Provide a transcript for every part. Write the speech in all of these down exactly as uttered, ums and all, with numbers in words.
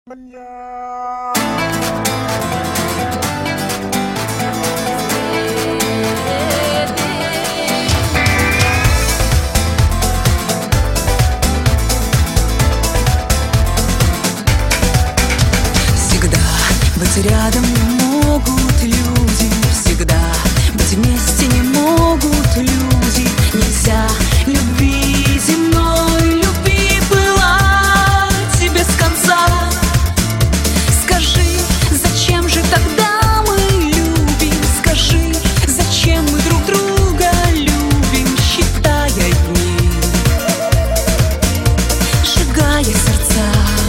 Всегда быть рядом не могут люди, всегда быть вместе не могут люди. Нельзя любви земной, любви пылать без конца. Скажи, зачем же тогда мы любим? Скажи, зачем мы друг друга любим, считая дни, сжигая сердца.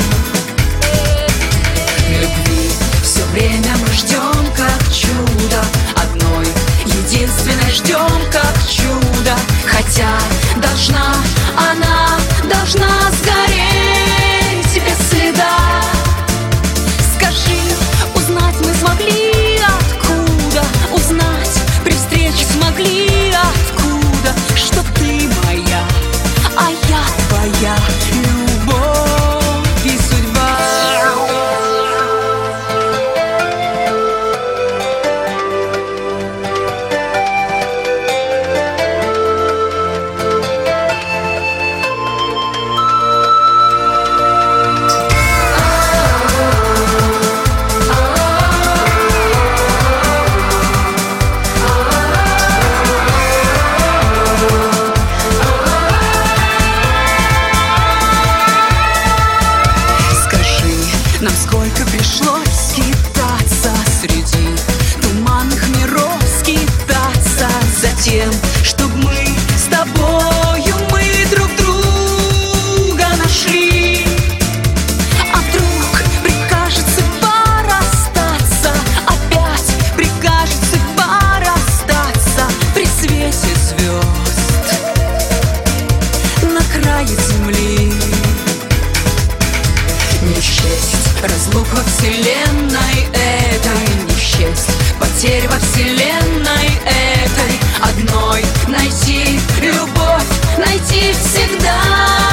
Любви все время мы ждем, как чудо, одной единственной ждем, как чудо. Хотя должна, она должна сгореть без следа. Скажи, узнать мы смогли откуда? Узнать при встрече смогли откуда? Что ты моя, а я твоя, любовь и судьба. Нам сколько пришлось скитаться среди туманных миров, скитаться за тем, чтоб мы с тобою, мы друг друга нашли. А вдруг прикажет судьба расстаться, опять прикажет судьба расстаться при свете звезд на крае земли. Не счесть разлук во вселенной этой, не счесть потерь во вселенной этой. Одной найти любовь, найти всегда.